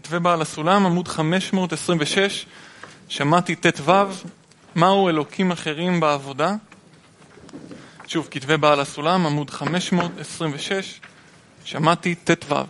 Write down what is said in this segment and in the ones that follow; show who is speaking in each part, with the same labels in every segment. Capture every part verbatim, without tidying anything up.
Speaker 1: כתבי בעל הסולם, עמוד חמש מאות עשרים ושש, שמעתי ת' ו', מהו אלוקים אחרים בעבודה? שוב, כתבי בעל הסולם, עמוד חמש מאות עשרים ושש, שמעתי ת' ו'.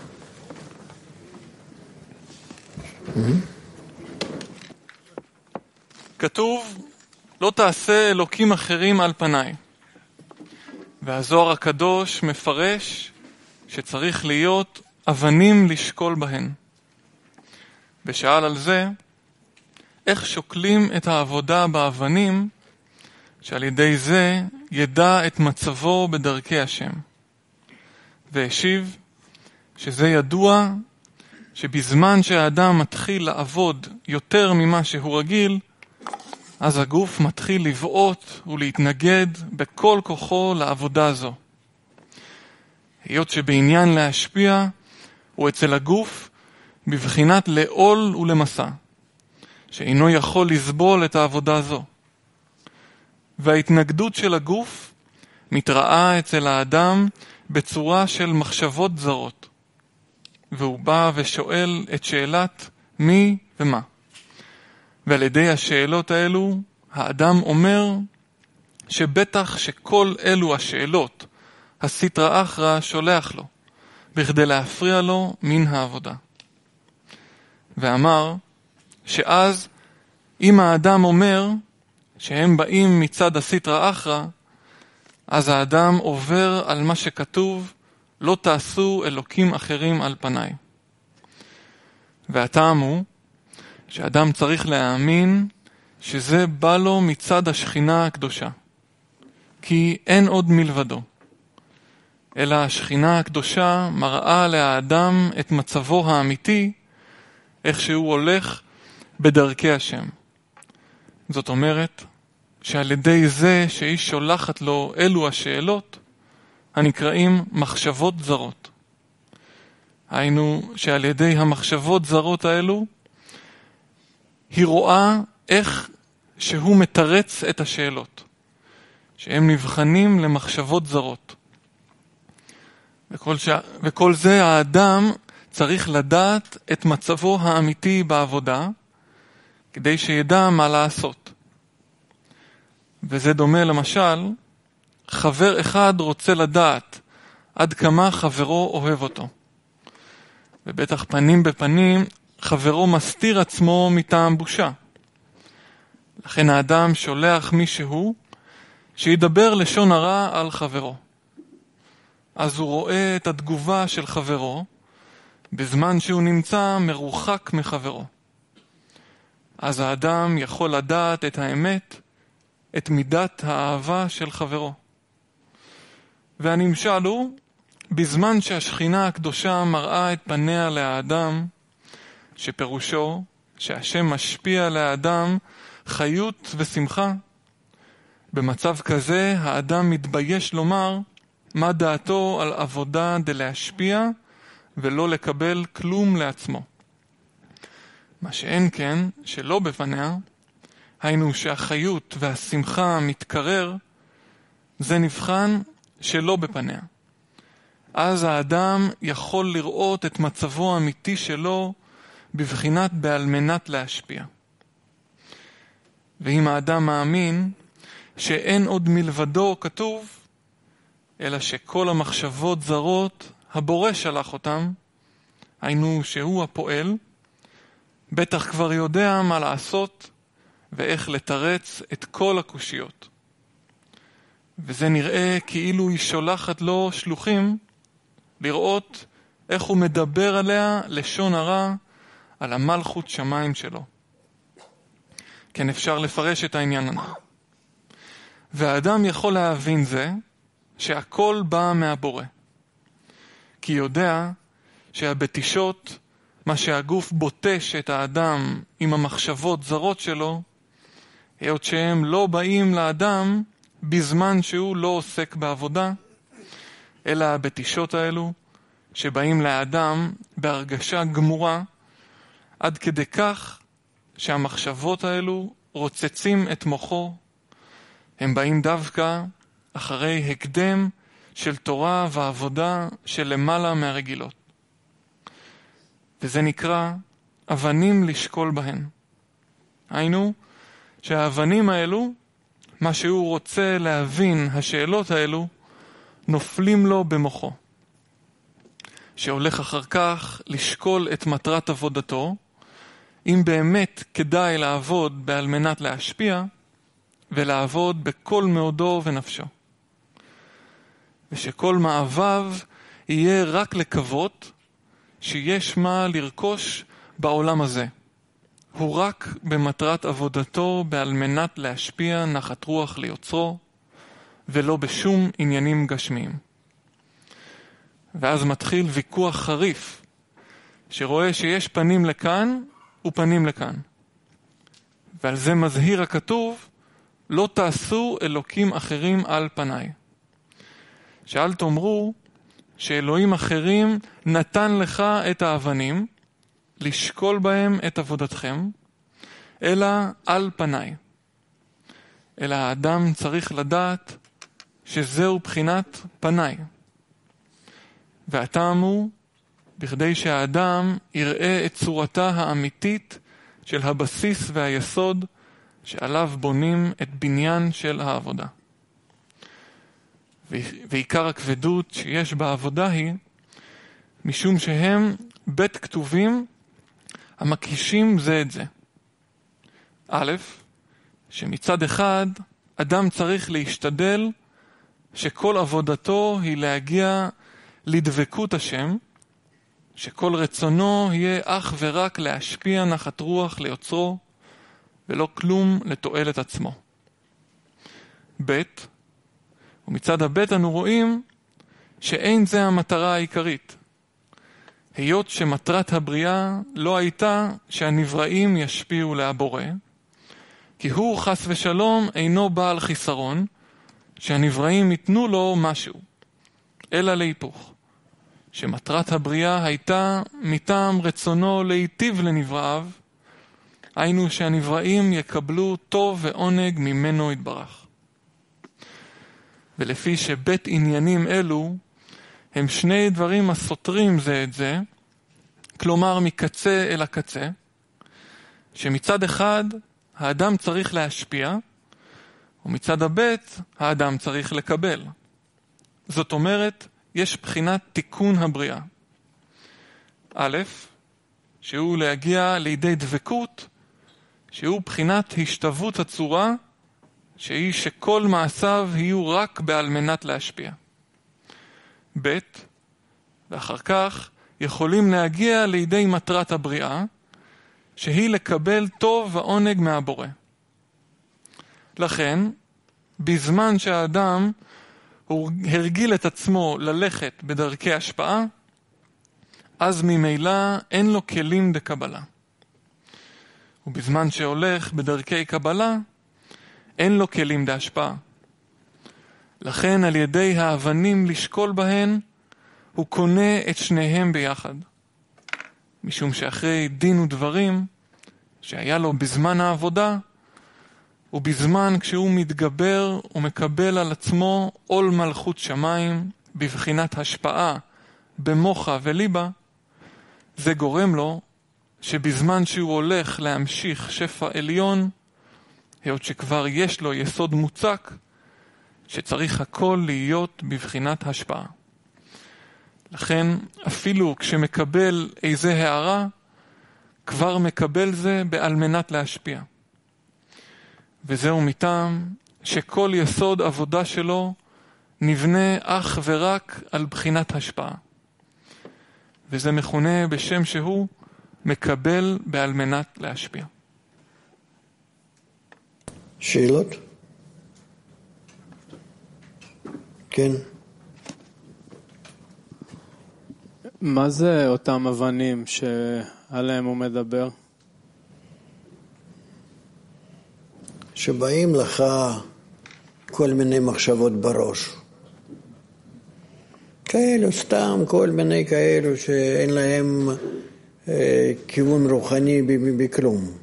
Speaker 1: כתוב, לא תעשה אלוקים אחרים על פניי. והזוהר הקדוש מפרש שצריך להיות אבנים לשקול בהן. ושאל על זה, איך שוקלים את העבודה באבנים, שעל ידי זה ידע את מצבו בדרכי השם. והשיב שזה ידוע שבזמן שהאדם מתחיל לעבוד יותר ממה שהוא רגיל, אז הגוף מתחיל לבעוט ולהתנגד בכל כוחו לעבודה זו. היות שבעניין להשפיע הוא אצל הגוף בבחינת לעול ולמסע, שאינו יכול לסבול את העבודה זו. וההתנגדות של הגוף מתראה אצל האדם בצורה של מחשבות זרות. והוא בא ושואל את שאלת מי ומה. ועל ידי השאלות האלו, האדם אומר שבטח שכל אלו השאלות, הסטרא אחרא שולח לו, בכדי להפריע לו מן העבודה. ואמר שאז, אם האדם אומר שהם באים מצד הסטרא אחרא, אז האדם עובר על מה שכתוב, לא תעשו אלוקים אחרים על פניי. והטעם הוא, שאדם צריך להאמין שזה בא לו מצד השכינה הקדושה. כי אין עוד מלבדו. אלא השכינה הקדושה מראה לאדם את מצבו האמיתי, איך שהוא הולך בדרכי השם. זאת אומרת, שעל ידי זה שהיא שולחת לו אלו השאלות, הנקראים מחשבות זרות. היינו שעל ידי המחשבות זרות האלו, היא רואה איך שהוא מתרץ את השאלות, שהם נבחנים למחשבות זרות. וכל, ש... וכל זה האדם צריך לדעת את מצבו האמיתי בעבודה, כדי שידע מה לעשות. וזה דומה למשל, חבר אחד רוצה לדעת עד כמה חברו אוהב אותו. ובטח פנים בפנים, חברו מסתיר עצמו מטעם בושה. לכן האדם שולח מישהו שידבר לשון הרע על חברו. אז הוא רואה את התגובה של חברו, בזמן שהוא נמצא מרוחק מחברו. אז האדם יכול לדעת את האמת, את מידת האהבה של חברו. והנמשל הוא, בזמן שהשכינה הקדושה מראה את פניה לאדם, שפירושו שהשם משפיע לאדם חיות ושמחה. במצב כזה האדם מתבייש לומר מה דעתו על עבודה דלהשפיע ולא לקבל כלום לעצמו. מה שאין כן, שלא בפניה, היינו שהחיות והשמחה מתקרר, זה נבחן שלא בפניה. אז האדם יכול לראות את מצבו האמיתי שלו בבחינת בעל מנת להשפיע. ואם האדם מאמין שאין עוד מלבדו כתוב, אלא שכל המחשבות זרות הבורא שלח אותם, היינו שהוא הפועל, בטח כבר יודע מה לעשות ואיך לתרץ את כל הקושיות. וזה נראה כאילו היא שולחת לו שלוחים לראות איך הוא מדבר עליה לשון הרע על המלכות שמיים שלו. כן, אפשר לפרש את העניין הזה. והאדם יכול להבין זה שהכל בא מהבורא. כי יודע שהבטישות, מה שהגוף בוטש את האדם עם המחשבות זרות שלו, היות שהם לא באים לאדם בזמן שהוא לא עוסק בעבודה, אלא הבטישות האלו שבאים לאדם בהרגשה גמורה, עד כדי כך שהמחשבות האלו רוצצים את מוחו, הם באים דווקא אחרי הקדם של תורה ועבודה של למעלה מהרגילות. וזה נקרא אבנים לשקול בהן. היינו, שהאבנים האלו, מה שהוא רוצה להבין, השאלות האלו, נופלים לו במוחו. שהולך אחר כך לשקול את מטרת עבודתו, אם באמת כדאי לעבוד בעל מנת להשפיע, ולעבוד בכל מאודו ונפשו. ושכל מאהביו יהיה רק לקוות שיש מה לרכוש בעולם הזה. הוא רק במטרת עבודתו בעל מנת להשפיע נחת רוח ליוצרו, ולא בשום עניינים גשמיים. ואז מתחיל ויכוח חריף, שרואה שיש פנים לכאן ופנים לכאן. ועל זה מזהיר הכתוב, לא תעשו אלוקים אחרים על פניי. שאל תאמרו שאלוהים אחרים נתן לך את האבנים, לשקול בהם את עבודתכם, אלא על פניי. אלא האדם צריך לדעת שזהו בחינת פניי. והטעם הוא בכדי שהאדם יראה את צורתה האמיתית של הבסיס והיסוד שעליו בונים את בניין של העבודה. ועיקר הכבדות שיש בעבודה היא משום שהם בית כתובים המקישים זה את זה. א', שמצד אחד אדם צריך להשתדל שכל עבודתו היא להגיע לדבקות השם, שכל רצונו יהיה אך ורק להשפיע נחת רוח ליוצרו, ולא כלום לתועלת עצמו. ב', ומצד הב' אנו רואים שאין זה המטרה העיקרית. היות שמטרת הבריאה לא הייתה שהנבראים ישפיעו להבורא, כי הוא חס ושלום אינו בעל חיסרון, שהנבראים ייתנו לו משהו, אלא להיפוך. שמטרת הבריאה הייתה מטעם רצונו להיטיב לנבראיו, היינו שהנבראים יקבלו טוב ועונג ממנו יתברך. ולפי שבית עניינים אלו הם שני דברים הסותרים זה את זה, כלומר מקצה אל הקצה, שמצד אחד האדם צריך להשפיע, ומצד הבית האדם צריך לקבל. זאת אומרת, יש בחינת תיקון הבריאה. א', שהוא להגיע לידי דבקות, שהוא בחינת השתוות הצורה, שהיא שכל מעשיו יהיו רק בעל מנת להשפיע. ב', ואחר כך יכולים להגיע לידי מטרת הבריאה, שהיא לקבל טוב ועונג מהבורא. לכן, בזמן שהאדם הוא הרגיל את עצמו ללכת בדרכי השפעה, אז ממילא אין לו כלים דקבלה. ובזמן שהולך בדרכי קבלה, אין לו כלים דהשפעה. לכן על ידי האבנים לשקול בהן, הוא קונה את שניהם ביחד. משום שאחרי דין ודברים שהיה לו בזמן העבודה, ובזמן כשהוא מתגבר ומקבל על עצמו עול מלכות שמיים בבחינת השפעה במוחה וליבה, זה גורם לו שבזמן שהוא הולך להמשיך שפע עליון, היות שכבר יש לו יסוד מוצק, שצריך הכל להיות בבחינת השפעה. לכן אפילו כשמקבל איזה הערה, כבר מקבל זה בעל מנת להשפיע. וזהו מטעם שכל יסוד עבודה שלו נבנה אך ורק על בחינת השפעה. וזה מכונה בשם שהוא מקבל בעל מנת להשפיע.
Speaker 2: שאלות? כן.
Speaker 3: מה זה אותם אבנים שעליהם הוא מדבר?
Speaker 2: שבאים לך כל מיני מחשבות בראש. כאלו, סתם כל מיני כאלו שאין להם אה, כיוון רוחני בכלום.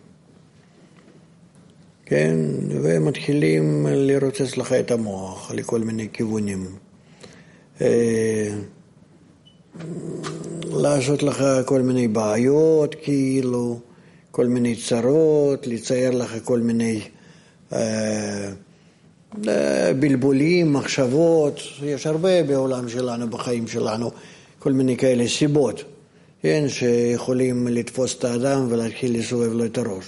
Speaker 2: כן, ומתחילים לרוצץ לך את המוח לכל מיני כיוונים. אה, לעשות לך כל מיני בעיות, כאילו, כל מיני צרות, לצייר לך כל מיני אה, בלבולים, מחשבות. יש הרבה בעולם שלנו, בחיים שלנו, כל מיני כאלה סיבות, כן, שיכולים לתפוס את האדם ולהתחיל לסובב לו את הראש.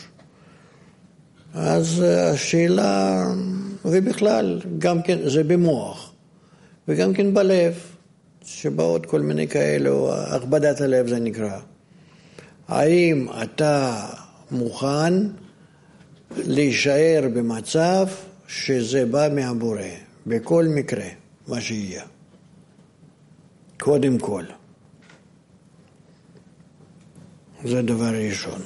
Speaker 2: אז השאלה, ובכלל, גם כן, זה במוח, וגם כן בלב, שבאות כל מיני כאלו, הכבדת הלב זה נקרא. האם אתה מוכן להישאר במצב שזה בא מהבורא, בכל מקרה, מה שיהיה? קודם כל. זה דבר ראשון.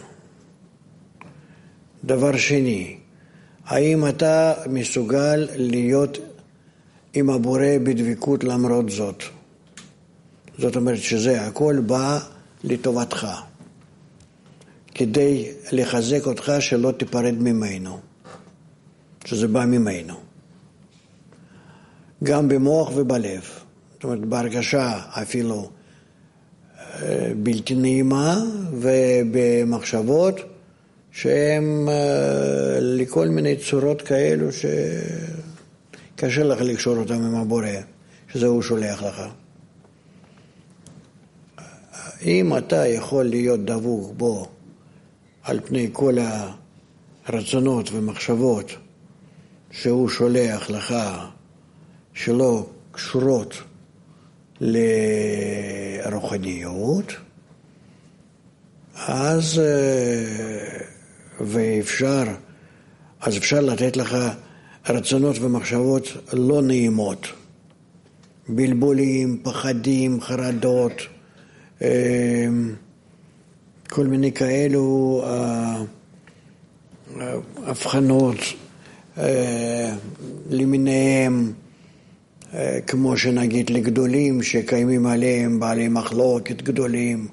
Speaker 2: דבר שני, האם אתה מסוגל להיות עם הבורא בדבקות למרות זאת? זאת אומרת שזה הכל בא לטובתך, כדי לחזק אותך שלא תיפרד ממנו, שזה בא ממנו. גם במוח ובלב. זאת אומרת, בהרגשה אפילו בלתי נעימה ובמחשבות שהן לכל מיני צורות כאלו שקשה לך לקשור אותם עם הבורא, שזה הוא שולח לך. אם אתה יכול להיות דבוק בו על פני כל הרצונות ומחשבות שהוא שולח לך, שלא קשורות לרוחניות, אז ואפשר, אז אפשר לתת לך רצונות ומחשבות לא נעימות, בלבולים, פחדים, חרדות, כל מיני כאלו הבחנות למיניהם, כמו שנגיד לגדולים שקיימים עליהם בעלי מחלוקת גדולים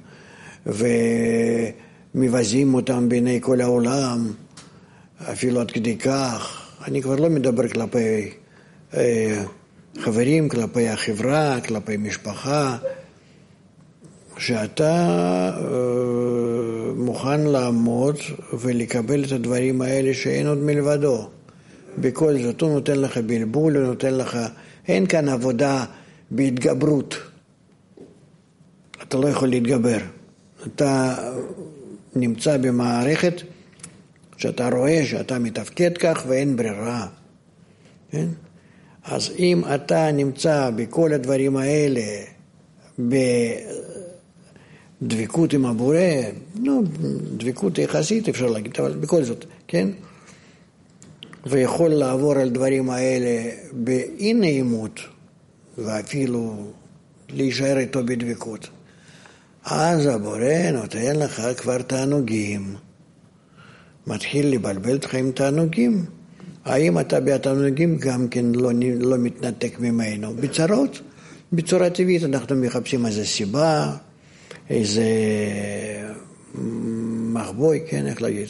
Speaker 2: ומבזים אותם בעיני כל העולם, אפילו עד כדי כך. אני כבר לא מדבר כלפי חברים, כלפי החברה, כלפי משפחה, שאתה מוכן לעמוד ולקבל את הדברים האלה שאין עוד מלבדו. בכל זאת הוא נותן לך בלבול, הוא נותן לך, אין כאן עבודה בהתגברות. אתה לא יכול להתגבר. אתה נמצא במערכת שאתה רואה שאתה מתפקד כך ואין ברירה. כן? אז אם אתה נמצא בכל הדברים האלה בדבקות עם הבורא, לא, דבקות יחסית אפשר להגיד, אבל בכל זאת, כן? ויכול לעבור על דברים האלה באי נעימות, ואפילו להישאר איתו בדבקות. אז הבורא נותן לך כבר תענוגים. מתחיל לבלבל אותך עם תענוגים. האם אתה בתענוגים גם כן לא, לא מתנתק ממנו? בצרות, בצורה טבעית אנחנו מחפשים איזו סיבה, איזה מחבוי, כן, איך להגיד?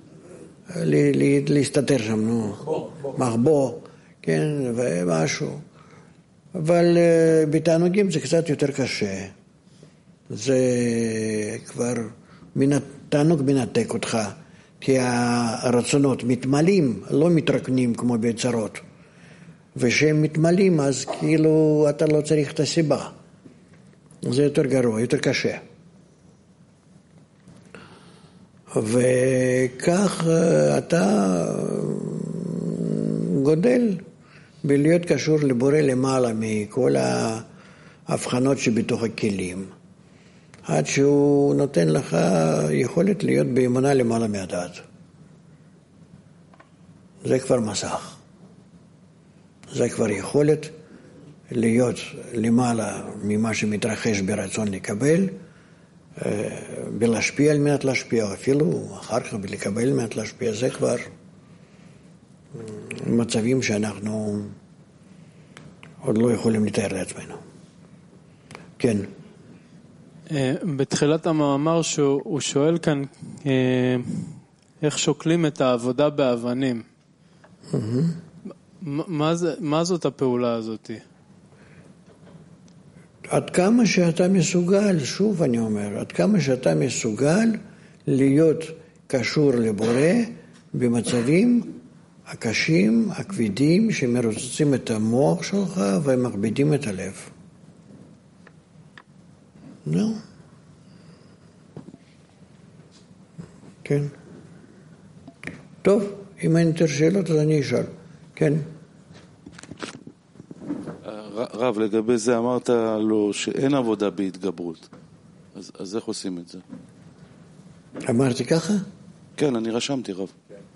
Speaker 2: להסתתר שם, נו. מחבוא, כן, ומשהו. אבל בתענוגים זה קצת יותר קשה. זה כבר תענוג מנתק אותך, כי הרצונות מתמלאים, לא מתרקנים כמו בצרות. ושהם מתמלאים, אז כאילו אתה לא צריך את הסיבה. זה יותר גרוע, יותר קשה. וכך אתה גודל בלהיות קשור לבורא למעלה מכל ההבחנות שבתוך הכלים, עד שהוא נותן לך יכולת להיות באמונה למעלה מהדעת. זה כבר מסך. זה כבר יכולת להיות למעלה ממה שמתרחש ברצון לקבל, בלהשפיע על מנת להשפיע, אפילו אחר כך בלקבל על מנת להשפיע. זה כבר מצבים שאנחנו עוד לא יכולים לתאר לעצמנו. כן.
Speaker 3: בתחילת המאמר שהוא שואל כאן איך שוקלים את העבודה באבנים. מה, זה, מה זאת הפעולה הזאת?
Speaker 2: עד כמה שאתה מסוגל, שוב אני אומר, עד כמה שאתה מסוגל להיות קשור לבורא במצבים הקשים, הכבדים, שמרוצצים את המוח שלך ומכבידים את הלב. נו. כן. טוב, אם אין יותר שאלות אז אני אשאל. כן.
Speaker 4: רב, לגבי זה אמרת לו שאין עבודה בהתגברות. אז, אז איך עושים את זה?
Speaker 2: אמרתי ככה?
Speaker 4: כן, אני רשמתי, רב.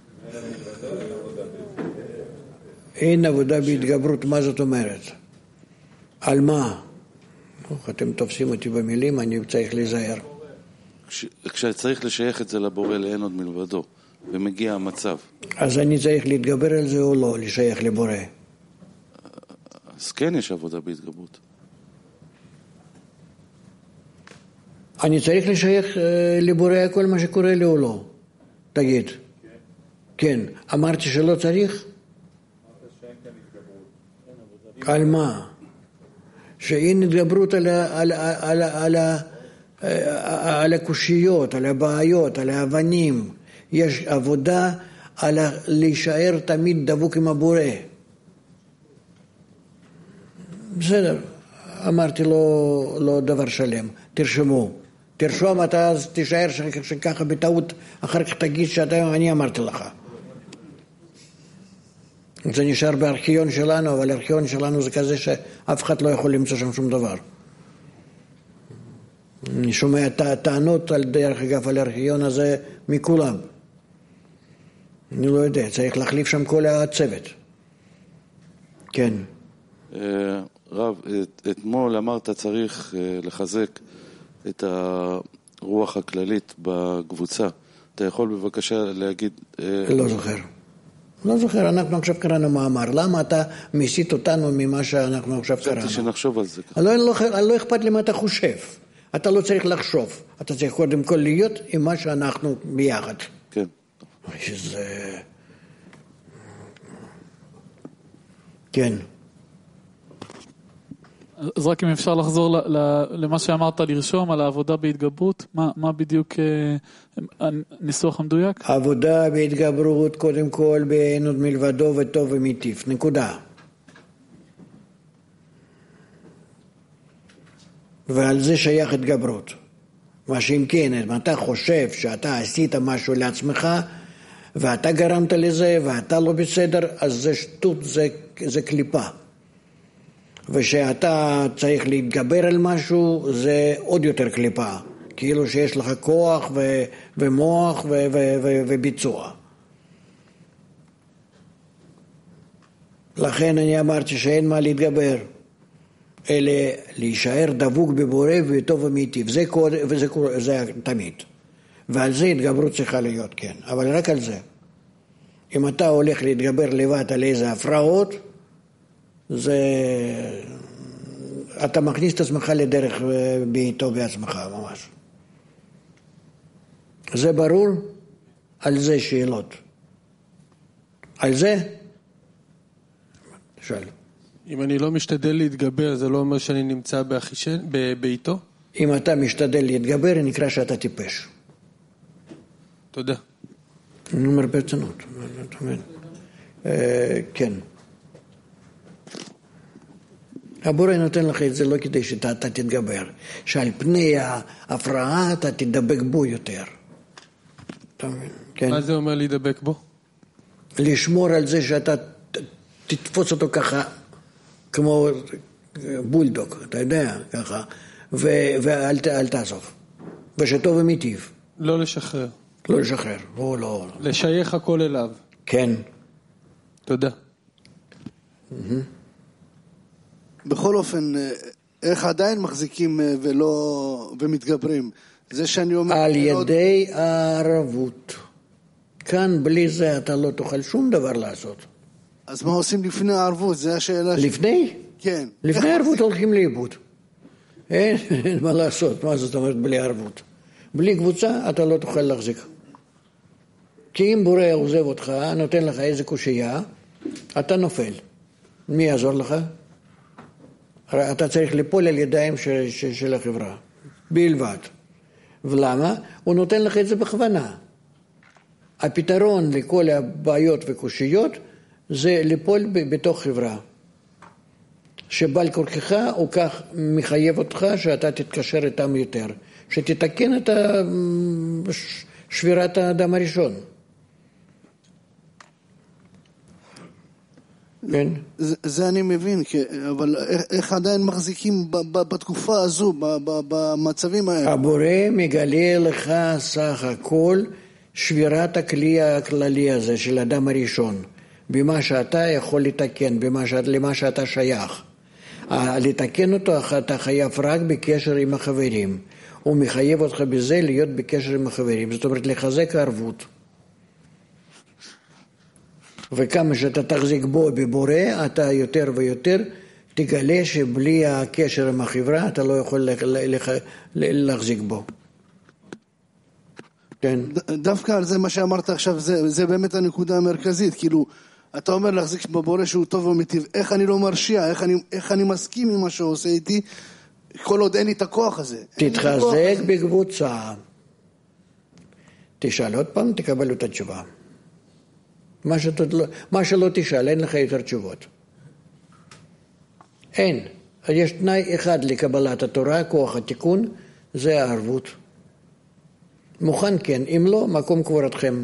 Speaker 2: אין עבודה בהתגברות, מה זאת אומרת? על מה? אתם תופסים אותי במילים, אני צריך להיזהר.
Speaker 4: כש, כשצריך לשייך את זה לבורא לאין עוד מלבדו, ומגיע המצב.
Speaker 2: אז אני צריך להתגבר על זה או לא, לשייך לבורא?
Speaker 4: אז כן יש עבודה בהתגברות.
Speaker 2: אני צריך לשייך לבורא כל מה שקורה לי או לא? תגיד. כן. אמרתי שלא צריך? על מה? שאין התגברות על, על, על, על, על הקושיות, על הבעיות, על האבנים. יש עבודה על להישאר תמיד דבוק עם הבורא. בסדר, אמרתי לו, לו דבר שלם, תרשמו. תרשום, אתה אז תישאר שככה בטעות, אחר כך תגיד שאתה, אני אמרתי לך. זה נשאר בארכיון שלנו, אבל הארכיון שלנו זה כזה שאף אחד לא יכול למצוא שם שום דבר. אני שומע טענות על דרך אגב על הארכיון הזה מכולם. אני לא יודע, צריך להחליף שם כל הצוות. כן.
Speaker 4: רב, אתמול אמרת צריך לחזק את הרוח הכללית בקבוצה. אתה יכול בבקשה להגיד...
Speaker 2: לא זוכר. לא זוכר, אנחנו עכשיו קראנו מאמר. למה אתה מסית אותנו ממה שאנחנו עכשיו קראנו?
Speaker 4: חשבתי שנחשוב על זה.
Speaker 2: לא, לא, לא אכפת לי מה אתה חושב. אתה לא צריך לחשוב. אתה צריך קודם כל להיות עם מה שאנחנו ביחד.
Speaker 4: כן.
Speaker 2: שזה... כן.
Speaker 5: אז רק אם אפשר לחזור למה שאמרת לרשום על העבודה בהתגברות, מה, מה בדיוק הניסוח המדויק?
Speaker 2: העבודה בהתגברות קודם כל באין עוד מלבדו וטוב ומיטיף, נקודה. ועל זה שייך התגברות. מה שאם כן, אם אתה חושב שאתה עשית משהו לעצמך ואתה גרמת לזה ואתה לא בסדר, אז זה שטות, זה, זה קליפה. ושאתה צריך להתגבר על משהו, זה עוד יותר קליפה. כאילו שיש לך כוח ו- ומוח ו- ו- ו- וביצוע. לכן אני אמרתי שאין מה להתגבר, אלא להישאר דבוק בבורא וטוב ומיטיב. זה, וזה, זה תמיד. ועל זה התגברות צריכה להיות, כן. אבל רק על זה. אם אתה הולך להתגבר לבד על איזה הפרעות, זה... אתה מכניס את עצמך לדרך בעיתו בעצמך, ממש. זה ברור? על זה שאלות. על זה? שאל.
Speaker 3: אם אני לא משתדל להתגבר, זה לא אומר שאני נמצא באחישן, בעיתו?
Speaker 2: אם אתה משתדל להתגבר, נקרא שאתה טיפש.
Speaker 3: תודה.
Speaker 2: אני אומר ברצינות. כן. הבורא נותן לך את זה לא כדי שאתה תתגבר, שעל פני ההפרעה אתה תדבק בו יותר.
Speaker 3: מה זה אומר להידבק בו?
Speaker 2: לשמור על זה שאתה תתפוס אותו ככה, כמו בולדוג, אתה יודע, ככה, ואל תעזוב. ושטוב ומיטיב.
Speaker 3: לא לשחרר.
Speaker 2: לא לשחרר, או לא.
Speaker 3: לשייך הכל אליו.
Speaker 2: כן.
Speaker 3: תודה.
Speaker 6: בכל אופן, איך עדיין מחזיקים ולא, ומתגברים? זה שאני אומר...
Speaker 2: על ידי הערבות. כאן בלי זה אתה לא תוכל שום דבר לעשות.
Speaker 6: אז מה עושים לפני הערבות? זה השאלה...
Speaker 2: לפני?
Speaker 6: כן.
Speaker 2: לפני הערבות הולכים לאיבוד. אין, אין מה לעשות. מה זאת אומרת בלי ערבות? בלי קבוצה אתה לא תוכל להחזיק. כי אם בורא עוזב אותך, נותן לך איזה קושייה, אתה נופל. מי יעזור לך? אתה צריך ליפול על ידיים של, של, של החברה, בלבד. ולמה? הוא נותן לך את זה בכוונה. הפתרון לכל הבעיות וקושיות זה ליפול בתוך חברה. שבעל כורכך הוא כך מחייב אותך שאתה תתקשר איתם יותר. שתתקן את שבירת האדם הראשון. כן.
Speaker 6: זה, זה אני מבין, אבל איך עדיין מחזיקים בתקופה הזו, במצבים האלה?
Speaker 2: הבורא מגלה לך סך הכל שבירת הכלי הכללי הזה של האדם הראשון, במה שאתה יכול לתקן, במה שאת, למה שאתה שייך. לתקן אותו אתה חייב רק בקשר עם החברים. הוא מחייב אותך בזה להיות בקשר עם החברים, זאת אומרת לחזק הערבות. וכמה שאתה תחזיק בו בבורא, אתה יותר ויותר תגלה שבלי הקשר עם החברה אתה לא יכול להחזיק בו. כן.
Speaker 6: דווקא על זה מה שאמרת עכשיו, זה, זה באמת הנקודה המרכזית, כאילו, אתה אומר להחזיק בבורא שהוא טוב ומיטיב, איך אני לא מרשיע, איך אני, איך אני מסכים עם מה שהוא עושה איתי, כל עוד אין לי את הכוח הזה.
Speaker 2: תתחזק בקבוצה. תשאל עוד פעם, תקבל את התשובה. מה, שתוד, מה שלא תשאל, אין לך יותר תשובות. אין. יש תנאי אחד לקבלת התורה, כוח התיקון, זה הערבות. מוכן כן, אם לא, מקום קבורתכם.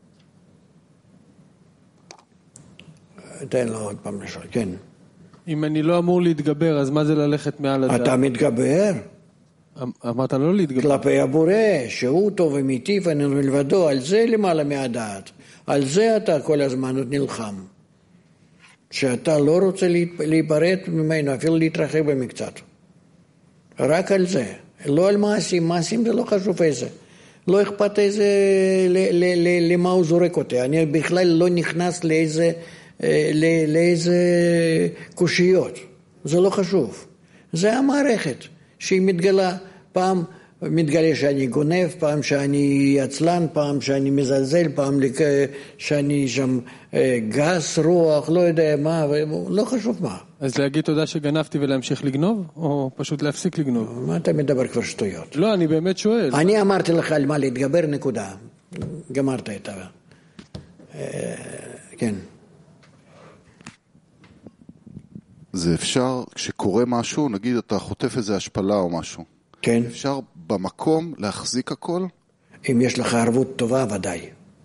Speaker 2: תן לו עוד פעם לשאול, כן.
Speaker 3: אם אני לא אמור להתגבר, אז מה זה ללכת מעל הדעת?
Speaker 2: אתה מתגבר.
Speaker 3: אמרת לא להתגבר.
Speaker 2: כלפי הבורא, שהוא טוב ומיטיב, אני מלבדו, על זה למעלה מהדעת. על זה אתה כל הזמן נלחם. שאתה לא רוצה להיפרד ממנו, אפילו להתרחק במקצת. רק על זה. לא על מעשים, מעשים זה לא חשוב איזה. לא אכפת איזה, למה הוא זורק אותי. אני בכלל לא נכנס לאיזה, לאיזה קושיות. זה לא חשוב. זה המערכת שהיא מתגלה. פעם מתגלה שאני גונב, פעם שאני עצלן, פעם שאני מזלזל, פעם שאני שם גס, רוח, לא יודע מה, לא חשוב מה.
Speaker 3: אז להגיד תודה שגנבתי ולהמשיך לגנוב, או פשוט להפסיק לגנוב?
Speaker 2: מה אתה מדבר כבר שטויות?
Speaker 3: לא, אני באמת שואל.
Speaker 2: אני אמרתי לך על מה להתגבר, נקודה. גמרת את ה... כן.
Speaker 7: זה אפשר, כשקורה משהו, נגיד אתה חוטף איזה השפלה או משהו.
Speaker 2: כן.
Speaker 7: אפשר במקום להחזיק הכל?
Speaker 2: אם יש לך ערבות טובה, ודאי.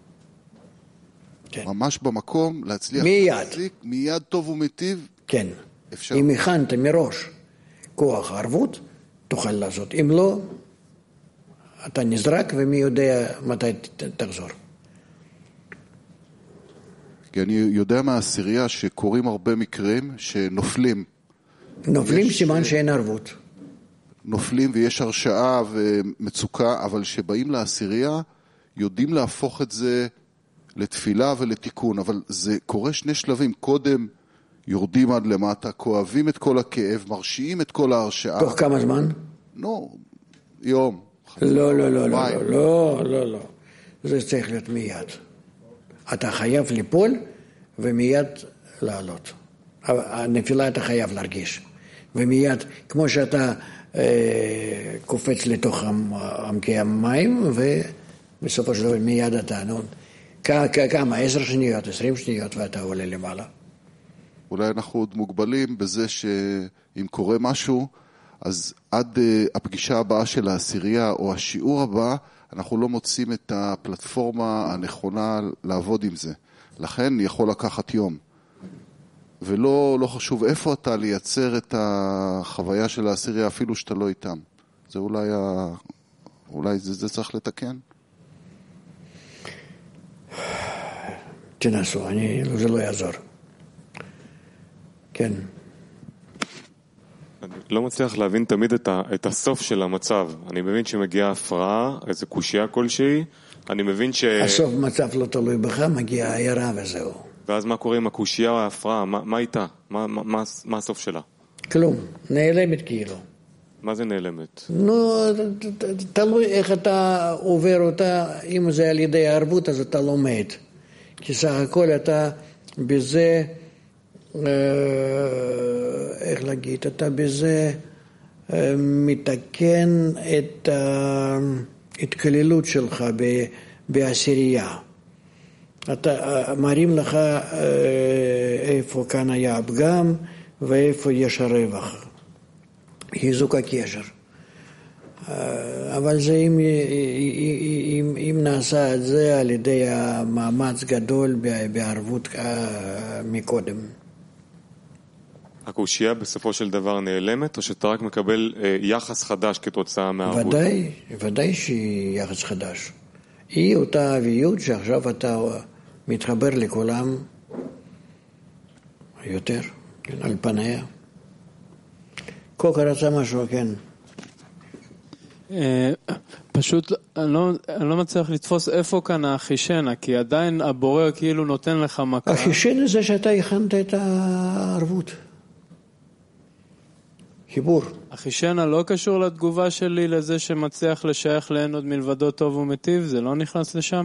Speaker 7: כן. ממש במקום להצליח
Speaker 2: מיד.
Speaker 7: להחזיק, מיד טוב ומיטיב?
Speaker 2: כן.
Speaker 7: אפשר.
Speaker 2: אם הכנת מראש כוח ערבות, תוכל לעשות. אם לא, אתה נזרק ומי יודע מתי תחזור.
Speaker 7: כי אני יודע מהעשירייה שקורים הרבה מקרים שנופלים.
Speaker 2: נופלים
Speaker 7: יש...
Speaker 2: סימן שאין ערבות.
Speaker 7: נופלים ויש הרשעה ומצוקה, אבל שבאים לעשירייה יודעים להפוך את זה לתפילה ולתיקון, אבל זה קורה שני שלבים. קודם יורדים עד למטה, כואבים את כל הכאב, מרשיעים את כל ההרשעה.
Speaker 2: תוך כמה זמן?
Speaker 7: לא, יום.
Speaker 2: לא, לא, לא, לא, לא, לא, לא. זה צריך להיות מיד. אתה חייב ליפול ומיד לעלות. הנפילה אתה חייב להרגיש. ומיד, כמו שאתה אה, קופץ לתוך עמקי המים, ובסופו של דבר מיד אתה, נו, כמה, עשר שניות, עשרים שניות, ואתה עולה למעלה.
Speaker 7: אולי אנחנו עוד מוגבלים בזה שאם קורה משהו, אז עד uh, הפגישה הבאה של העשירייה או השיעור הבא, אנחנו לא מוצאים את הפלטפורמה הנכונה לעבוד עם זה. לכן יכול לקחת יום. ולא לא חשוב איפה אתה לייצר את החוויה של העשירייה, אפילו שאתה לא איתם. זה אולי, ה... אולי זה, זה צריך לתקן?
Speaker 2: תנסו, אני, זה לא יעזור. כן.
Speaker 8: אני לא מצליח להבין תמיד את, ה, את הסוף של המצב. אני מבין שמגיעה הפרעה, איזו קושייה כלשהי. אני מבין ש...
Speaker 2: הסוף מצב לא תלוי בך, מגיעה העירה וזהו.
Speaker 8: ואז מה קורה עם הקושייה או ההפרעה? מה, מה איתה? מה, מה, מה, מה הסוף שלה?
Speaker 2: כלום, נעלמת כאילו.
Speaker 8: מה זה נעלמת?
Speaker 2: נו, תלוי איך אתה עובר אותה, אם זה על ידי הערבות אז אתה לומד. כי סך הכל אתה בזה איך להגיד, אתה בזה מתקן את ההתכללות שלך בעשירייה. אתה מראים לך איפה כאן היה הפגם ואיפה יש הרווח, חיזוק הקשר. אבל זה אם, אם, אם נעשה את זה על ידי המאמץ גדול בערבות מקודם.
Speaker 8: הקושייה בסופו של דבר נעלמת, או שאתה רק מקבל יחס חדש כתוצאה מהערבות?
Speaker 2: ודאי, ודאי שהיא יחס חדש. היא אותה אביות שעכשיו אתה מתחבר לכולם יותר, כן, על פניה. קוקה רצה משהו, כן.
Speaker 3: פשוט אני לא, אני לא מצליח לתפוס איפה כאן האחישנה, כי עדיין הבורא כאילו נותן לך מכה.
Speaker 2: האחישנה זה שאתה הכנת את הערבות. חיבור. אחישנה
Speaker 3: לא קשור לתגובה שלי לזה שמצליח לשייך לאין עוד מלבדו טוב ומטיב? זה לא נכנס לשם?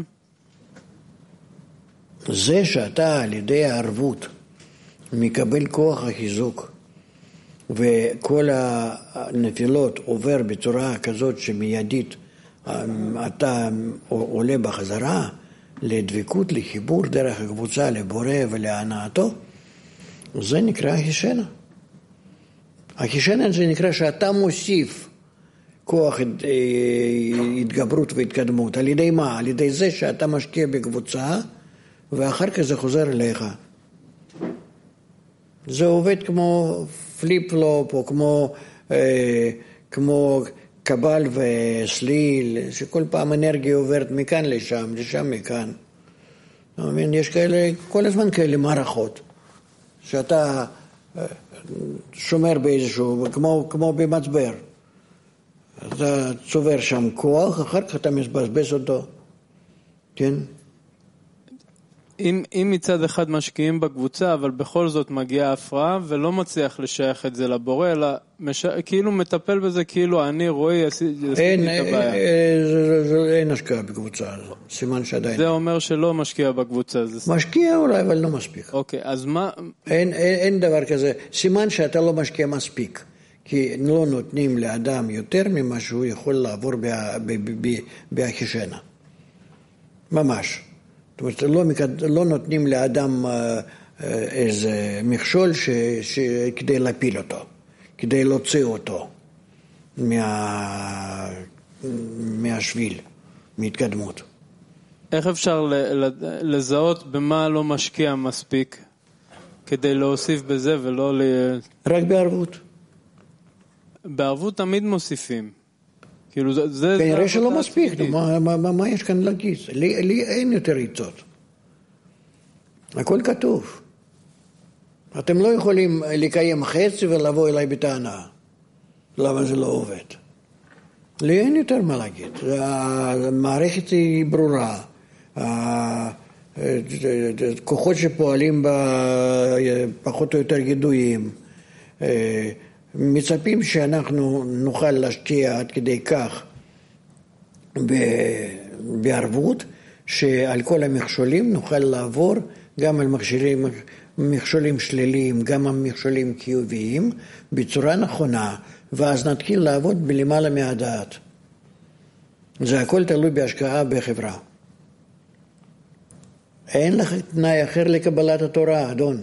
Speaker 2: זה שאתה על ידי הערבות מקבל כוח החיזוק וכל הנפילות עובר בצורה כזאת שמיידית אתה עולה בחזרה לדבקות, לחיבור דרך הקבוצה לבורא ולהנאתו, זה נקרא אחישנה. אחישנה זה נקרא שאתה מוסיף כוח התגברות והתקדמות. על ידי מה? על ידי זה שאתה משקיע בקבוצה ואחר כך זה חוזר אליך. זה עובד כמו פליפ-פלופ או כמו, אה, כמו קבל וסליל, שכל פעם אנרגיה עוברת מכאן לשם, לשם מכאן. יש כאלה, כל הזמן כאלה מערכות, שאתה שומר באיזשהו, כמו, כמו במצבר. אתה צובר שם כוח, אחר כך אתה מבזבז אותו. כן?
Speaker 3: אם, אם מצד אחד משקיעים בקבוצה, אבל בכל זאת מגיעה הפרעה, ולא מצליח לשייך את זה לבורא, אלא מש... כאילו מטפל בזה, כאילו אני רואי,
Speaker 2: אין, אין, אין השקעה בקבוצה, סימן שעדיין.
Speaker 3: זה אומר שלא משקיע בקבוצה. זה...
Speaker 2: משקיע אולי, אבל לא מספיק.
Speaker 3: אוקיי, אז מה...
Speaker 2: אין, אין, אין דבר כזה, סימן שאתה לא משקיע מספיק, כי לא נותנים לאדם יותר ממה שהוא יכול לעבור באחישנה. ממש. זאת אומרת, לא, לא נותנים לאדם איזה מכשול ש, ש, כדי להפיל אותו, כדי להוציא אותו מה, מהשביל, מהתקדמות.
Speaker 3: איך אפשר לזהות במה לא משקיע מספיק כדי להוסיף בזה ולא ל...
Speaker 2: רק בערבות.
Speaker 3: בערבות תמיד מוסיפים. כאילו זה, זה
Speaker 2: כנראה שלא מספיק, מה, מה, מה, מה יש כאן להגיד? לי, לי אין יותר עצות. הכל כתוב. אתם לא יכולים לקיים חצי ולבוא אליי בטענה. למה זה לא עובד? לי אין יותר מה להגיד. המערכת היא ברורה. כוחות שפועלים פחות או יותר ידועים. מצפים שאנחנו נוכל להשקיע עד כדי כך בערבות, שעל כל המכשולים נוכל לעבור גם על מכשולים, מכשולים שליליים, גם על מכשולים חיוביים, בצורה נכונה, ואז נתחיל לעבוד בלמעלה מהדעת. זה הכל תלוי בהשקעה בחברה. אין לך תנאי אחר לקבלת התורה, אדון.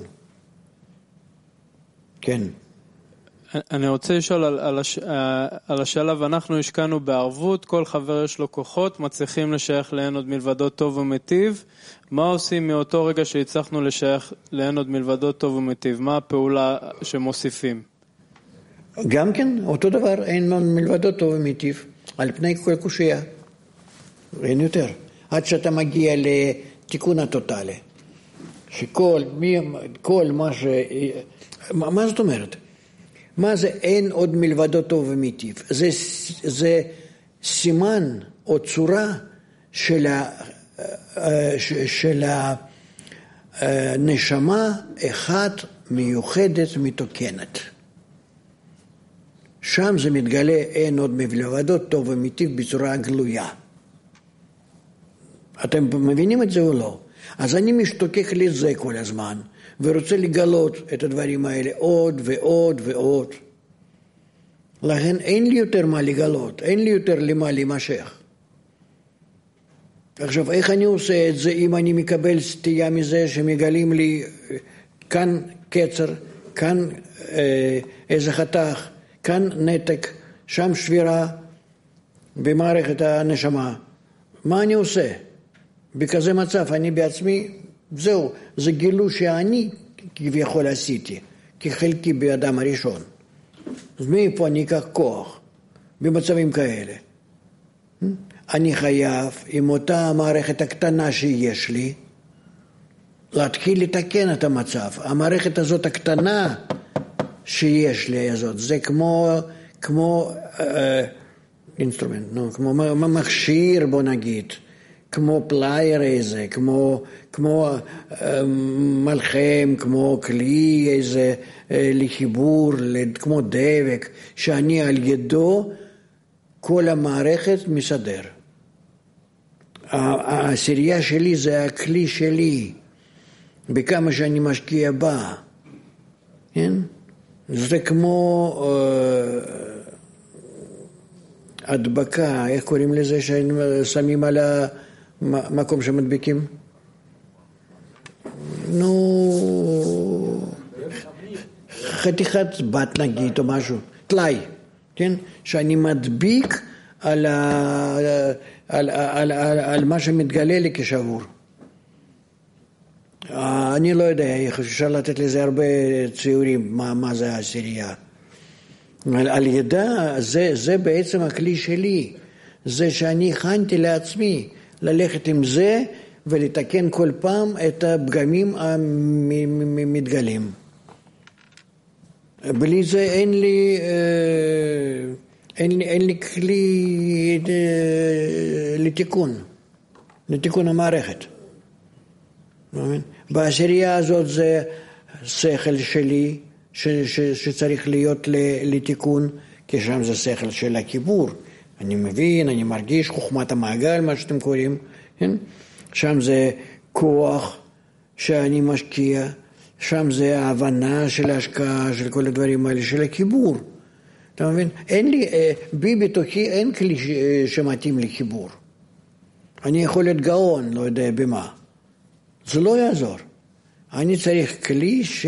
Speaker 2: כן.
Speaker 3: אני רוצה לשאול על, על, הש, על השלב, אנחנו השקענו בערבות, כל חבר יש לו כוחות, מצליחים לשייך לאין עוד מלבדו טוב ומטיב. מה עושים מאותו רגע שהצלחנו לשייך לאין עוד מלבדו טוב ומטיב? מה הפעולה שמוסיפים?
Speaker 2: גם כן, אותו דבר, אין עוד מלבדו טוב ומטיב, על פני כל קושייה. אין יותר. עד שאתה מגיע לתיקון הטוטלי. שכל מי, כל מה ש... מה, מה זאת אומרת? מה זה אין עוד מלבדו טוב ומיטיב? זה, זה סימן או צורה של, ה, של הנשמה אחת מיוחדת מתוקנת. שם זה מתגלה אין עוד מלבדו טוב ומיטיב בצורה גלויה. אתם מבינים את זה או לא? אז אני משתוקק לזה כל הזמן, ורוצה לגלות את הדברים האלה עוד ועוד ועוד. לכן אין לי יותר מה לגלות, אין לי יותר למה להימשך. עכשיו, איך אני עושה את זה אם אני מקבל סטייה מזה שמגלים לי כאן קצר, כאן אה, איזה חתך, כאן נתק, שם שבירה במערכת הנשמה. מה אני עושה? בכזה מצב אני בעצמי, זהו, זה גילו שאני כביכול עשיתי, כחלקי באדם הראשון. אז מאיפה אני אקח כוח במצבים כאלה? אני חייב עם אותה המערכת הקטנה שיש לי להתחיל לתקן את המצב. המערכת הזאת הקטנה שיש לי הזאת, זה כמו כמו אה, אינסטרומנט, נו, כמו מכשיר בוא נגיד, כמו פלייר איזה, כמו כמו אה, מלחם, כמו כלי איזה אה, לחיבור, כמו דבק, שאני על ידו כל המערכת מסדר. העשירייה שלי זה הכלי שלי, בכמה שאני משקיע בה. כן? זה כמו אה, הדבקה, איך קוראים לזה ששמים על המקום שמדביקים? נו, חתיכת בת נגיד או משהו, תלאי, כן? שאני מדביק על, ה, על, על, על, על מה שמתגלה לי כשבור. אני לא יודע, אפשר לתת לזה הרבה ציורים, מה, מה זה העשירייה. על, על ידה, זה, זה בעצם הכלי שלי, זה שאני הכנתי לעצמי ללכת עם זה ולתקן כל פעם את הפגמים המתגלים. בלי זה אין לי, אין לי, אין לי כלי לתיקון, לתיקון המערכת. בעשירייה הזאת זה שכל שלי ש, ש, שצריך להיות לתיקון, כי שם זה שכל של החיבור. אני מבין, אני מרגיש חוכמת המעגל, מה שאתם קוראים, כן? שם זה כוח שאני משקיע, שם זה ההבנה של ההשקעה, של כל הדברים האלה, של החיבור. אתה מבין? אין לי, בי בתוכי אין כלי שמתאים לחיבור. אני יכול להיות גאון, לא יודע במה. זה לא יעזור. אני צריך כלי ש...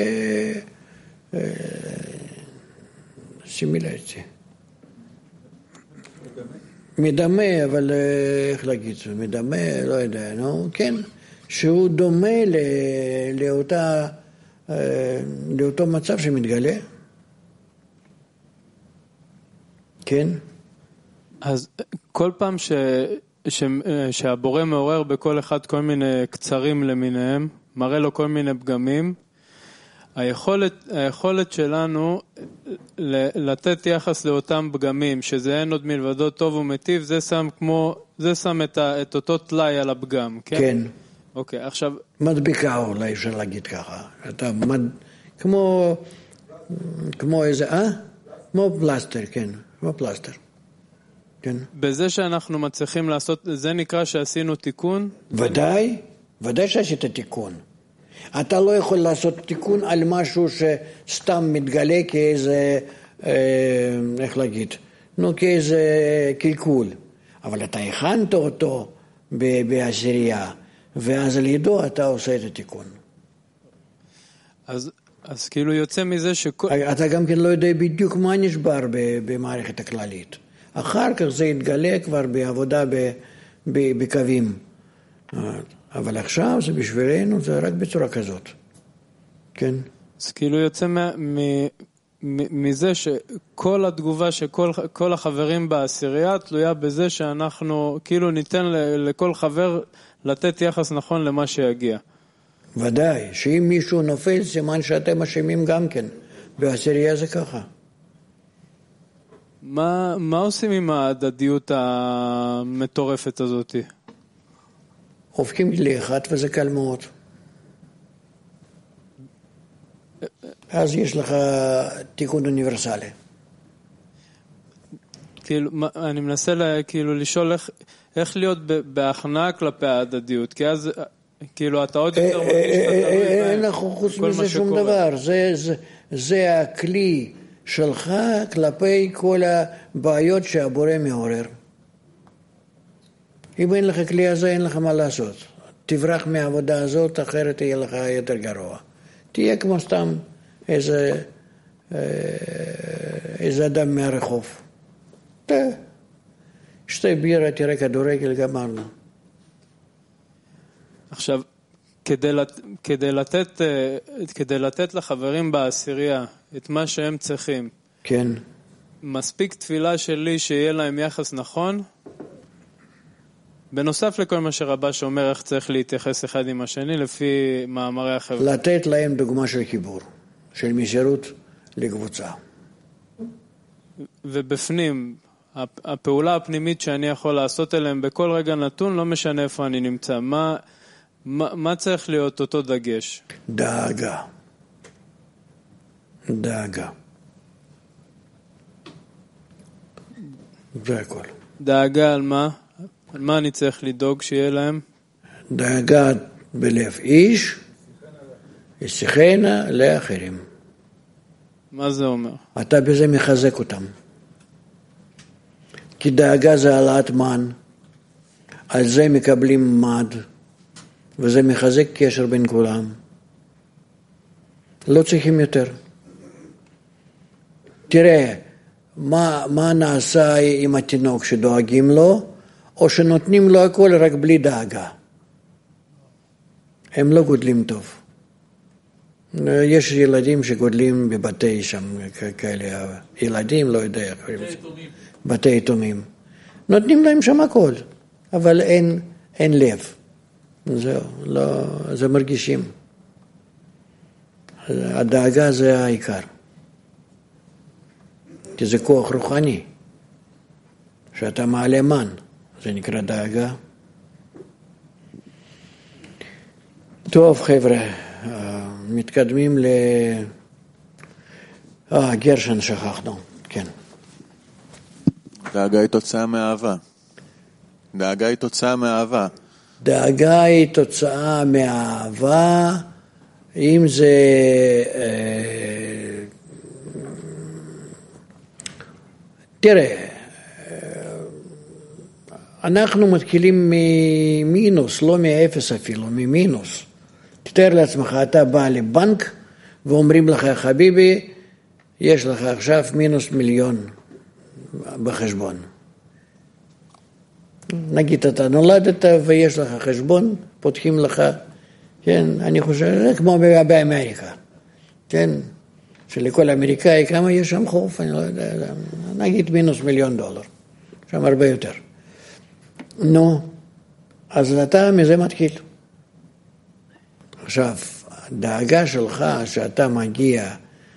Speaker 2: שימי את זה. מדמה, אבל איך להגיד זה? מדמה, לא יודע, נו, כן. שהוא דומה ל... לאותה... לאותו מצב שמתגלה. כן?
Speaker 3: אז כל פעם ש... ש... שהבורא מעורר בכל אחד כל מיני קצרים למיניהם, מראה לו כל מיני פגמים, היכולת, היכולת שלנו לתת יחס לאותם פגמים, שזה אין עוד מלבדו טוב ומטיב, זה שם כמו, זה שם את, ה... את אותו תלאי על הפגם, כן?
Speaker 2: כן.
Speaker 3: אוקיי, עכשיו...
Speaker 2: מדביקה אולי אפשר להגיד ככה. אתה מד... כמו... כמו איזה... אה? כמו פלסטר, כן. כמו פלסטר. כן.
Speaker 3: בזה שאנחנו מצליחים לעשות, זה נקרא שעשינו תיקון?
Speaker 2: ודאי, ודאי שעשית תיקון. אתה לא יכול לעשות תיקון על משהו שסתם מתגלה כאיזה, אה, איך להגיד, נו, כאיזה קלקול. אבל אתה הכנת אותו בעשירייה, ואז על ידו אתה עושה את התיקון.
Speaker 3: אז, אז כאילו יוצא מזה שכל...
Speaker 2: אתה גם כן לא יודע בדיוק מה נשבר במערכת הכללית. אחר כך זה יתגלה כבר בעבודה בקווים. אבל עכשיו זה בשבילנו, זה רק בצורה כזאת. כן?
Speaker 3: אז כאילו יוצא מזה שכל התגובה שכל כל החברים בעשירייה תלויה בזה שאנחנו כאילו ניתן לכל חבר לתת יחס נכון למה שיגיע.
Speaker 2: ודאי, שאם מישהו נופל, סימן שאתם אשמים גם כן. בעשירייה זה ככה.
Speaker 3: מה, מה עושים עם ההדדיות המטורפת הזאת?
Speaker 2: הופכים לאחד וזה קל מאוד. אז יש לך תיקון אוניברסלי.
Speaker 3: כאילו, אני מנסה לה, כאילו לשאול איך, איך להיות בהכנעה כלפי ההדדיות, כי אז כאילו אתה עוד יותר מרגיש שאתה תלוי בהם.
Speaker 2: אין לך חוץ מזה שום דבר, זה הכלי שלך כלפי כל הבעיות שהבורא מעורר. אם אין לך כלי הזה, אין לך מה לעשות. תברח מהעבודה הזאת, אחרת יהיה לך יותר גרוע. תהיה כמו סתם איזה, איזה אדם מהרחוב. שתי בירה, תראה כדורגל, גמרנו.
Speaker 3: עכשיו, כדי, לת, כדי, לתת, כדי לתת לחברים בעשירייה את מה שהם צריכים,
Speaker 2: כן.
Speaker 3: מספיק תפילה שלי שיהיה להם יחס נכון, בנוסף לכל מה שרבש אומר איך צריך להתייחס אחד עם השני לפי מאמרי החברה.
Speaker 2: לתת להם דוגמה של חיבור, של מסירות לקבוצה.
Speaker 3: ובפנים, הפעולה הפנימית שאני יכול לעשות אליהם בכל רגע נתון, לא משנה איפה אני נמצא. מה, מה, מה צריך להיות אותו דגש?
Speaker 2: דאגה. דאגה. זה הכל.
Speaker 3: דאגה על מה? על מה אני צריך לדאוג שיהיה להם?
Speaker 2: דאגה בלב איש, ישיחנה לאחרים.
Speaker 3: מה זה אומר?
Speaker 2: אתה בזה מחזק אותם. כי דאגה זה העלאת מן, על זה מקבלים מד, וזה מחזק קשר בין כולם. לא צריכים יותר. תראה, מה, מה נעשה עם התינוק שדואגים לו, או שנותנים לו הכל רק בלי דאגה. הם לא גודלים טוב. יש ילדים שגודלים בבתי שם כאלה, ילדים, לא יודע. בתי יתומים. בתי יתומים. נותנים להם שם הכל, אבל אין, אין לב. זהו, לא, זה מרגישים. הדאגה זה העיקר. כי זה כוח רוחני, שאתה מעלה מן, זה נקרא דאגה. טוב חבר'ה, מתקדמים ל... אה, גרשן שכחנו, כן.
Speaker 9: דאגה היא תוצאה מאהבה. דאגה היא תוצאה מאהבה.
Speaker 2: דאגה היא תוצאה מאהבה, אם זה... תראה, אנחנו מתחילים ממינוס, לא מאפס אפילו, ממינוס. תתאר לעצמך, אתה בא לבנק ואומרים לך, חביבי, יש לך עכשיו מינוס מיליון בחשבון. נגיד אתה נולדת ויש לך חשבון, פותחים לך, כן, אני חושב, זה כמו באמריקה, כן, שלכל אמריקאי כמה יש שם חוף, אני לא יודע, נגיד מינוס מיליון דולר, שם הרבה יותר. נו, אז אתה מזה מתחיל. עכשיו, הדאגה שלך שאתה מגיע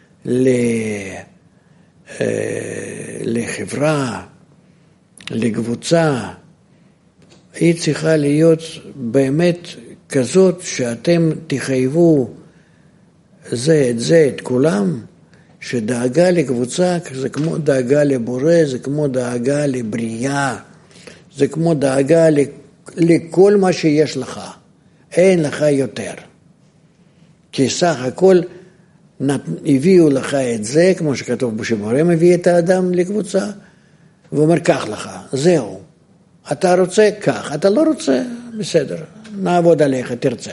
Speaker 2: לחברה, לקבוצה, היא צריכה להיות באמת כזאת שאתם תחייבו זה את זה, את כולם, שדאגה לקבוצה זה כמו דאגה לבורא, זה כמו דאגה לבריאה, זה כמו דאגה לכל מה שיש לך, אין לך יותר. כי סך הכל הביאו לך את זה, כמו שכתוב שבורא מביא את האדם לקבוצה, ואומר, קח לך, זהו. אתה רוצה, קח. אתה לא רוצה, בסדר, נעבוד עליך, תרצה.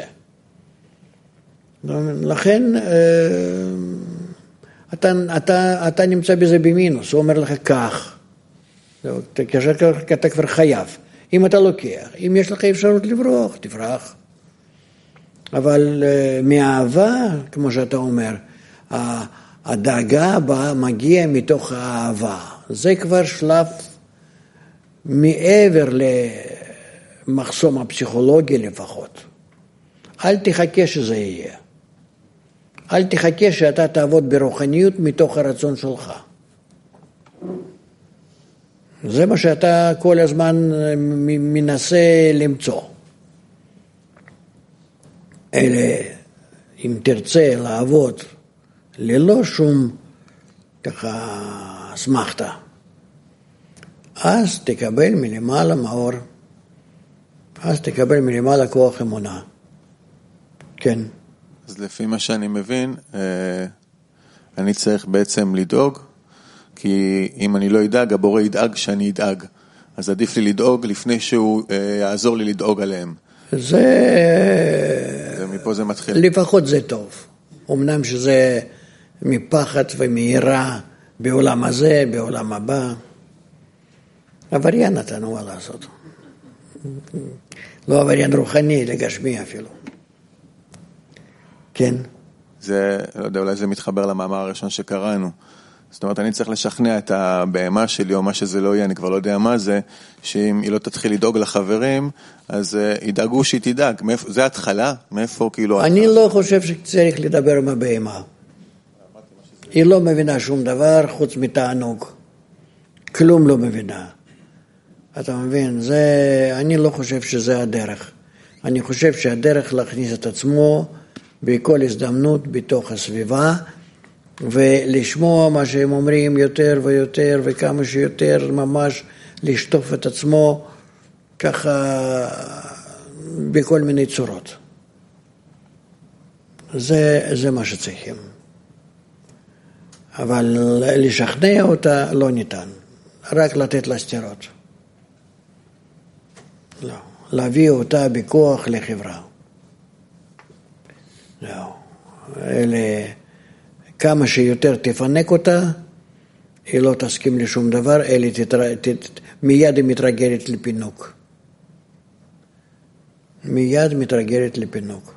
Speaker 2: לכן, אתה, אתה, אתה נמצא בזה במינוס, הוא אומר לך, קח. אתה כבר חייב. אם אתה לוקח, אם יש לך אפשרות לברוח, תברח. אבל מאהבה, כמו שאתה אומר, הדאגה בה מגיע מתוך האהבה. זה כבר שלב מעבר למחסום הפסיכולוגי לפחות. אל תחכה שזה יהיה. אל תחכה שאתה תעבוד ברוחניות מתוך הרצון שלך. זה מה שאתה כל הזמן מנסה למצוא. אלא אם תרצה לעבוד ללא שום ככה סמכתה, אז תקבל מלמעלה מאור, אז תקבל מלמעלה כוח אמונה, כן.
Speaker 9: אז לפי מה שאני מבין, אני צריך בעצם לדאוג, כי אם אני לא אדאג, הבורא ידאג שאני אדאג. אז עדיף לי לדאוג לפני שהוא יעזור לי לדאוג עליהם.
Speaker 2: זה...
Speaker 9: ומפה זה מתחיל.
Speaker 2: לפחות זה טוב. אמנם שזה מפחד ומהירה בעולם הזה, בעולם הבא. עבריין נתנו מה לעשות. לא עבריין רוחני, לגשמי אפילו. כן.
Speaker 9: זה, לא יודע, אולי זה מתחבר למאמר הראשון שקראנו. זאת אומרת, אני צריך לשכנע את הבהמה שלי, או מה שזה לא יהיה, אני כבר לא יודע מה זה, שאם היא לא תתחיל לדאוג לחברים, אז ידאגו שהיא תדאג. זה התחלה? מאיפה כאילו...
Speaker 2: אני לא חושב שצריך לדבר עם הבהמה. היא לא מבינה שום דבר חוץ מתענוג. כלום לא מבינה. אתה מבין? זה... אני לא חושב שזה הדרך. אני חושב שהדרך להכניס את עצמו בכל הזדמנות בתוך הסביבה, ולשמוע מה שהם אומרים יותר ויותר וכמה שיותר, ממש לשטוף את עצמו ככה בכל מיני צורות. זה, זה מה שצריכים. אבל לשכנע אותה לא ניתן. רק לתת לה סתירות. לא. להביא אותה בכוח לחברה. לא. אלה... כמה שיותר תפנק אותה, היא לא תסכים לשום דבר, אלא תתר... תת... מיד היא מתרגלת לפינוק. מיד מתרגלת לפינוק.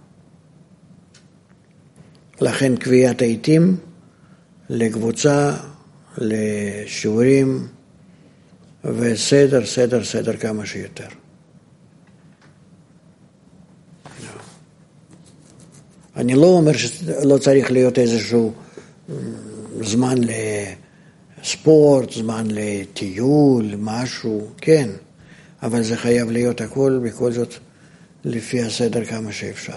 Speaker 2: לכן קביעת העיתים לקבוצה, לשיעורים, וסדר, סדר, סדר כמה שיותר. אני לא אומר שלא צריך להיות איזשהו זמן לספורט, זמן לטיול, משהו, כן, אבל זה חייב להיות הכל, בכל זאת, לפי הסדר כמה שאפשר.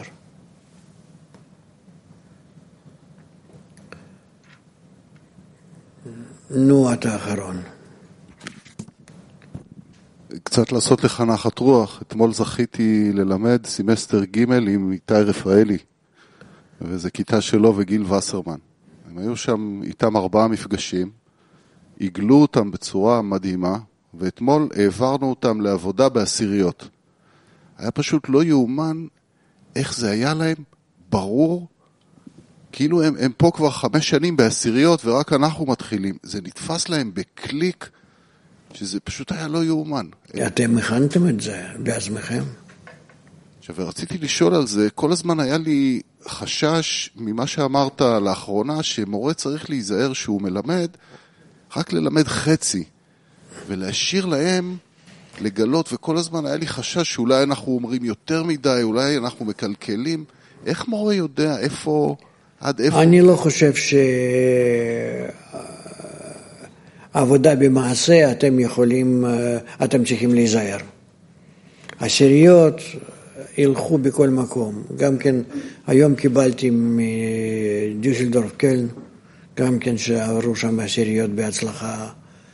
Speaker 2: נו, אתה האחרון.
Speaker 7: קצת לעשות לך נחת רוח. אתמול זכיתי ללמד סמסטר ג' עם איתי רפאלי, וזה כיתה שלו וגיל וסרמן. הם היו שם איתם ארבעה מפגשים, עיגלו אותם בצורה מדהימה, ואתמול העברנו אותם לעבודה בעשיריות. היה פשוט לא יאומן איך זה היה להם ברור, כאילו הם, הם פה כבר חמש שנים בעשיריות ורק אנחנו מתחילים. זה נתפס להם בקליק, שזה פשוט היה לא יאומן.
Speaker 2: אתם הכנתם את זה בעצמכם?
Speaker 7: עכשיו, רציתי לשאול על זה, כל הזמן היה לי חשש ממה שאמרת לאחרונה, שמורה צריך להיזהר שהוא מלמד, רק ללמד חצי, ולהשאיר להם לגלות, וכל הזמן היה לי חשש שאולי אנחנו אומרים יותר מדי, אולי אנחנו מקלקלים. איך מורה יודע איפה, עד איפה?
Speaker 2: אני לא חושב שעבודה במעשה אתם יכולים, אתם צריכים להיזהר. עשיריות ילכו בכל מקום. גם כן, היום קיבלתי מדיוסלדורף קלן, גם כן שעברו שם עשיריות בהצלחה,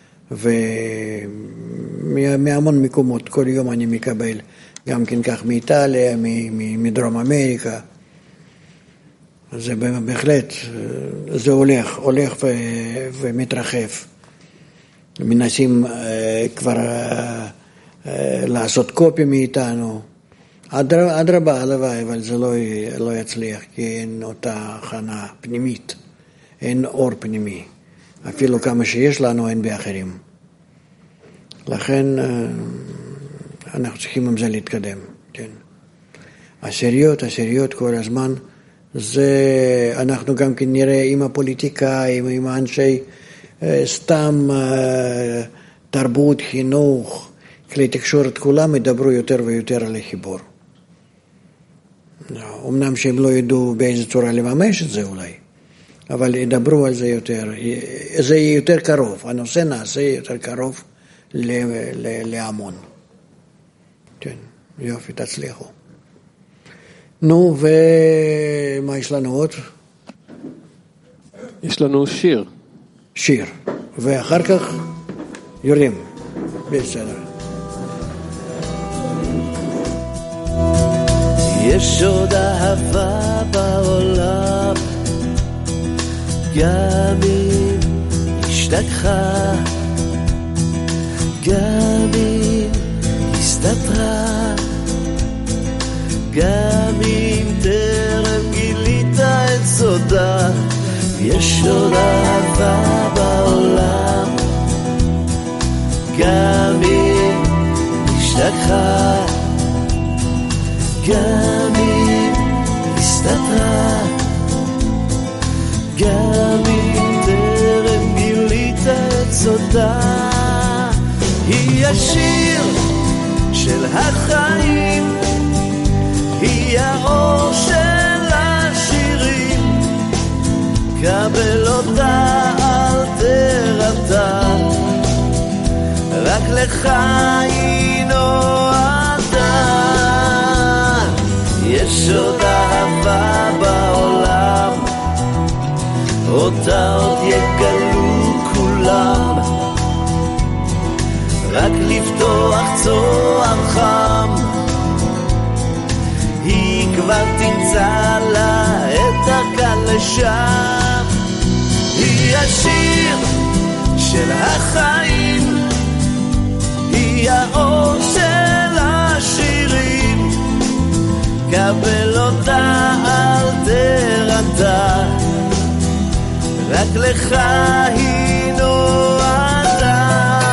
Speaker 2: ומהמון מקומות, כל יום אני מקבל, גם כן כך מאיטליה, מדרום אמריקה. זה בהחלט, זה הולך, הולך ו, ומתרחב. מנסים כבר לעשות קופי מאיתנו. אדרבה, הלוואי, אבל זה לא, לא יצליח, כי אין אותה הכנה פנימית, אין אור פנימי. אפילו כמה שיש לנו אין באחרים. לכן אנחנו צריכים עם זה להתקדם, כן. עשיריות, עשיריות כל הזמן, זה אנחנו גם כן נראה עם הפוליטיקאים, עם האנשי סתם תרבות, חינוך, כלי תקשורת, כולם ידברו יותר ויותר על החיבור. אמנם שהם לא ידעו באיזה צורה לממש את זה אולי, אבל ידברו על זה יותר, זה יהיה יותר קרוב, הנושא נעשה יותר קרוב להמון. כן, יופי, תצליחו. נו, ומה יש לנו עוד?
Speaker 3: יש לנו שיר.
Speaker 2: שיר, ואחר כך יורים. בסדר.
Speaker 10: יש עוד אהבה בעולם, גם אם השתכחה, גם אם הסתתרה, גם אם טרם גילית את סודה, יש עוד אהבה בעולם, גם אם השתכחה, גם אם הסתתרה, גם אם טרם גילית את סודה. היא השיר של החיים, היא האור של השירים, קבל אותה אל תרתע, רק לך היא נועדה. יש עוד אהבה בעולם, אותה עוד יגלו כולם, רק לפתוח צוהר חם, היא כבר תמצא לה את דרכה לשם. היא השיר של החיים, היא האור של השירים, קבל אותה אל תרתע, רק לך היא נועדה.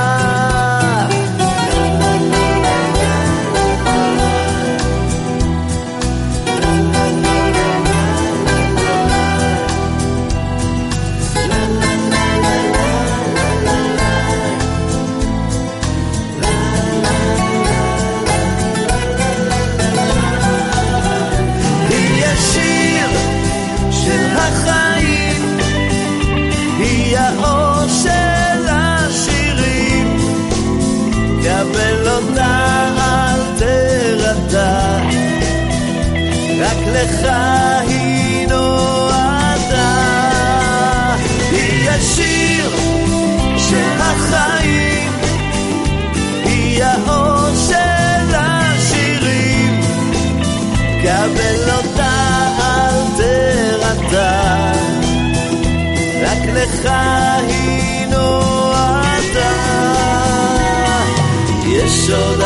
Speaker 10: האור של השירים, קבל אותה אל תרתע, רק לך היא נועדה. היא השיר של החיים, היא האור של השירים, קבל אותה אל תרתע, רק לך היא נועדה. יש עוד